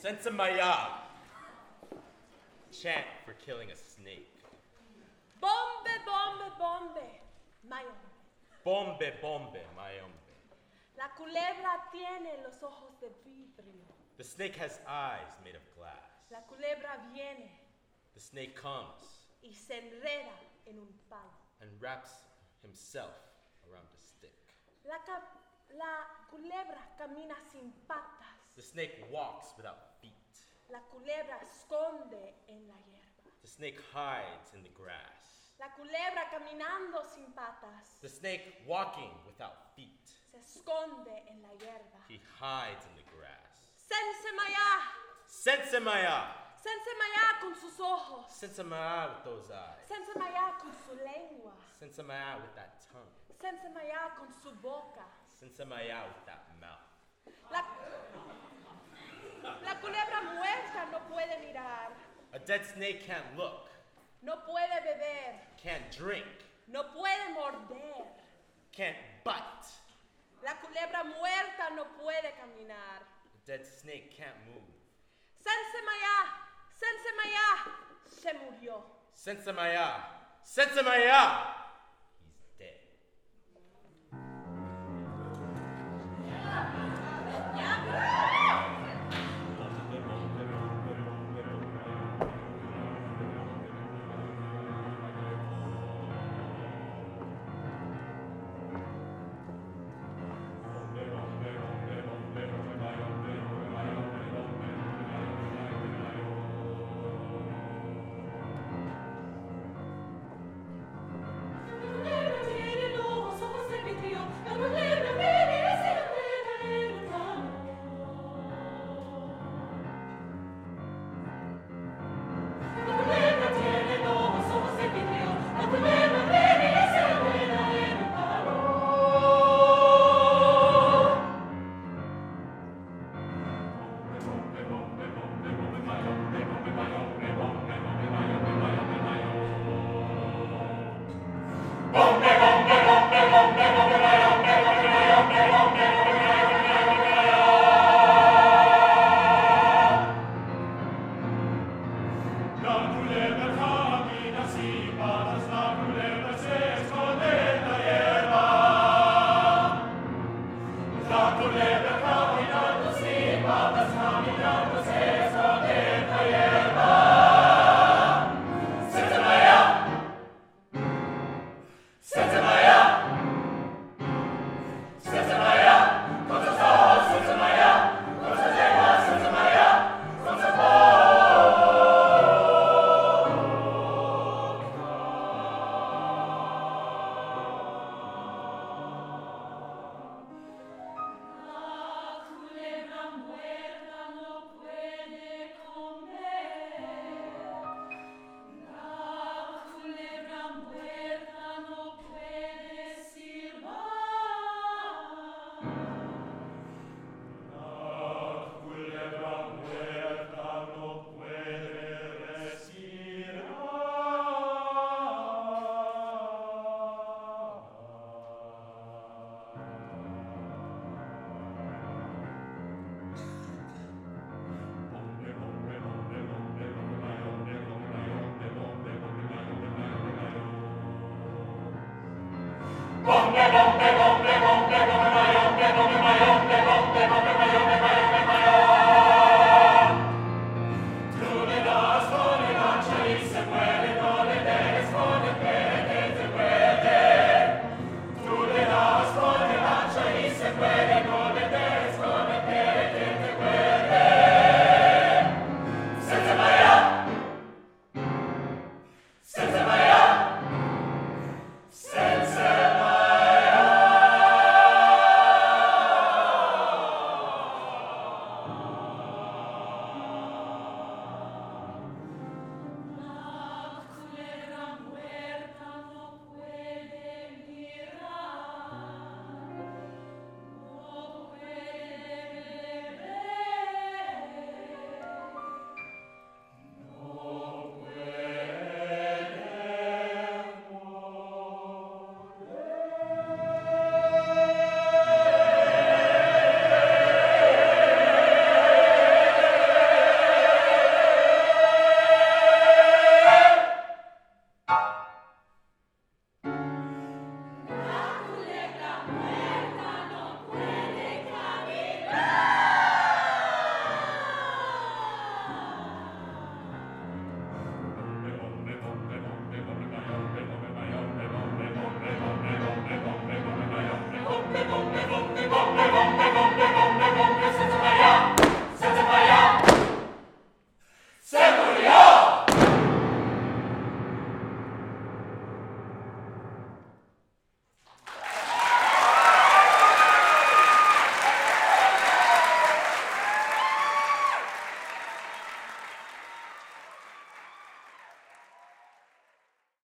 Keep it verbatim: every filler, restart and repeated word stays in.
Sensamaya. Chant for killing a snake. Bombe, bombe, bombe, my hombre. Bombe, bombe, my hombre. La culebra tiene los ojos de vidrio. The snake has eyes made of glass. La culebra viene The snake comes y se enreda en un palo. and wraps himself around a stick. La, ca- la culebra camina sin patas. The snake walks without feet. La culebra esconde en la hierba. The snake hides in the grass. La culebra caminando sin patas. The snake walking without feet. Se esconde en la hierba. He hides in the grass. Sensemaya. Sensamaya. Sensemaya con sus ojos. Sensamaya with those eyes. Sensemaya con su lengua. Sensamaya with that tongue. Sensemaya con su boca. Sensamaya with that mouth. La, la culebra muerta no puede mirar. A dead snake can't look, No puede beber. can't drink, No puede morder. can't bite. La culebra muerta no puede caminar. A dead snake can't move. Sensemaya. Sensemaya. Se murió. Sensamaya. Sensamaya. He's dead. me voy.